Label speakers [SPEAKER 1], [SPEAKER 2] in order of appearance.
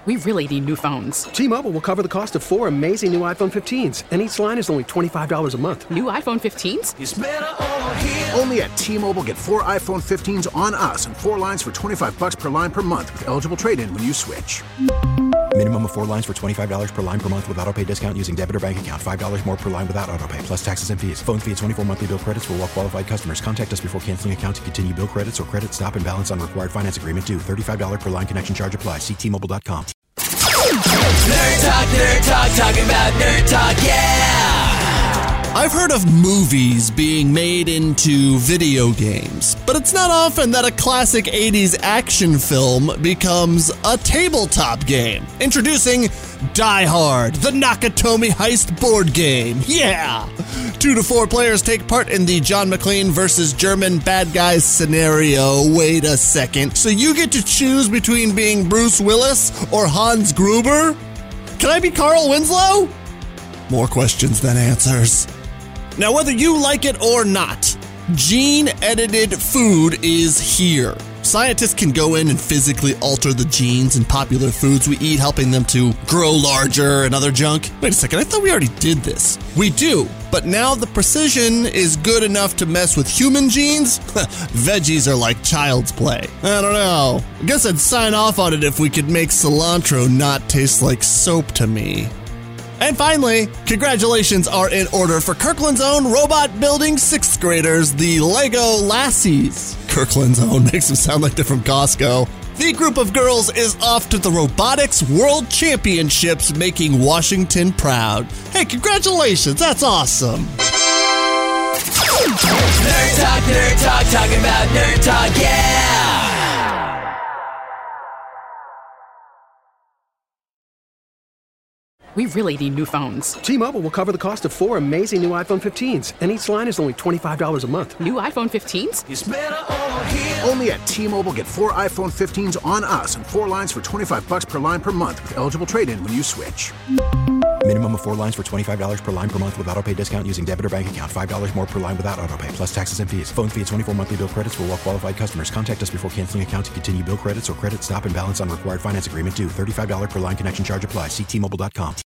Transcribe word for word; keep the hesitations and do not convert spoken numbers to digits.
[SPEAKER 1] We really need new phones.
[SPEAKER 2] T-Mobile will cover the cost of four amazing new iPhone fifteens, and each line is only twenty-five dollars a month.
[SPEAKER 1] New iPhone fifteens?
[SPEAKER 3] It's better over here.
[SPEAKER 4] Only at T-Mobile, get four iPhone fifteens on us and four lines for twenty-five dollars per line per month with eligible trade-in when you switch.
[SPEAKER 5] Minimum of four lines for twenty-five dollars per line per month with autopay discount using debit or bank account. five dollars more per line without autopay, plus taxes and fees. Phone fee at twenty-four monthly bill credits for well-qualified customers. Contact us before canceling account to continue bill credits or credit stop and balance on required finance agreement due. thirty-five dollars per line connection charge applies. See T Mobile dot com.
[SPEAKER 3] Nerd Talk, Nerd Talk, talking about Nerd Talk, yeah!
[SPEAKER 6] I've heard of movies being made into video games, but it's not often that a classic eighties action film becomes a tabletop game. Introducing Die Hard, the Nakatomi Heist board game. Yeah! Two to four players take part in the John McClane versus German bad guys scenario. Wait a second. So you get to choose between being Bruce Willis or Hans Gruber? Can I be Carl Winslow? More questions than answers. Now, whether you like it or not, gene-edited food is here. Scientists can go in and physically alter the genes in popular foods we eat, helping them to grow larger and other junk. Wait a second, I thought we already did this. We do, but now the precision is good enough to mess with human genes? Veggies are like child's play. I don't know. I guess I'd sign off on it if we could make cilantro not taste like soap to me. And finally, congratulations are in order for Kirkland's Own robot building sixth graders, the Lego Lassies. Kirkland's Own makes them sound like they're from Costco. The group of girls is off to the Robotics World Championships, making Washington proud. Hey, congratulations, that's awesome.
[SPEAKER 3] Nerd Talk, Nerd Talk, talking about Nerd Talk, yeah!
[SPEAKER 1] We really need new phones.
[SPEAKER 2] T-Mobile will cover the cost of four amazing new iPhone fifteens, and each line is only twenty-five dollars a month.
[SPEAKER 1] New iPhone fifteens?
[SPEAKER 3] It's better over here.
[SPEAKER 4] Only at T-Mobile, get four iPhone fifteens on us and four lines for twenty-five dollars per line per month with eligible trade-in when you switch.
[SPEAKER 5] Minimum of four lines for twenty-five dollars per line per month with autopay discount using debit or bank account. five dollars more per line without autopay, plus taxes and fees. Phone fee at twenty-four monthly bill credits for well-qualified customers. Contact us before canceling account to continue bill credits or credit stop and balance on required finance agreement due. thirty-five dollars per line connection charge applies. See T Mobile dot com.